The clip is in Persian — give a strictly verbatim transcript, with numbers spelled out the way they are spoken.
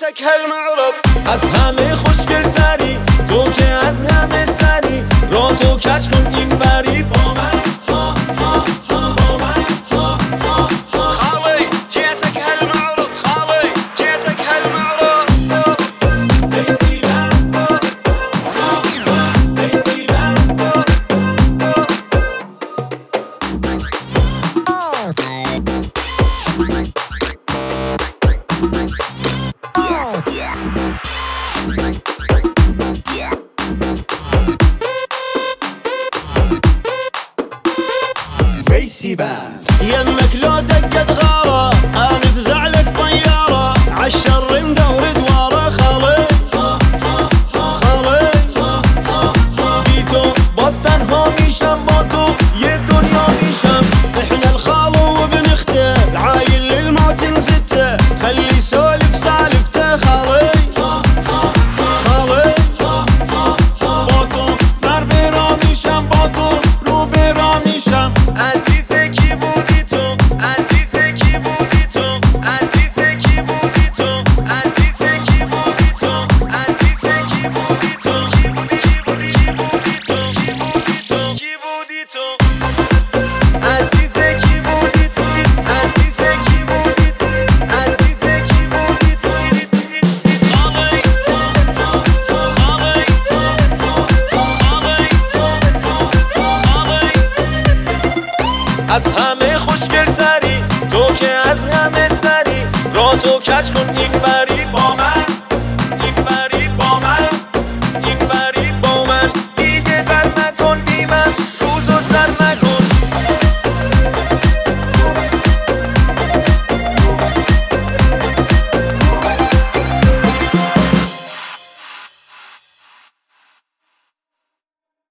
جیتک هالمعرض. از همه خوشگلتری تو که از همه سری، را تو کج کن این بری با من. ها ها ها با من. ها ها ها خالي جيتك هالمعرض، خالي جيتك هالمعرض. فيسي بان يمك لو دقت غارة انا بزعلك طيارة، عالشر ندور دواره. خالي خالي بی تو باز تنها میشم، با تو یه دنیا میشم. احنا الخال وبنخته، العايل للموت نزته، خلي سولف سالفته. خالي خالي با تو سر به راه میشم، با تو رو به راه میشم. عزیزه کی بودی تو، عزیزه کی بودی تو، عزیزه کی بودی تو، عزیزه کی بودی تو، عزیزه کی بودی تو، کی بودی کی بودی کی بودی تو، کی بودی تو، کی بودی تو، عزیزه کی بودی تو، عزیزه کی بودی تو، عزیزه کی بودی تو. خالي خالي خالي از همه خوشگلتری تو که از همه سری، را تو کج کن این بری با من.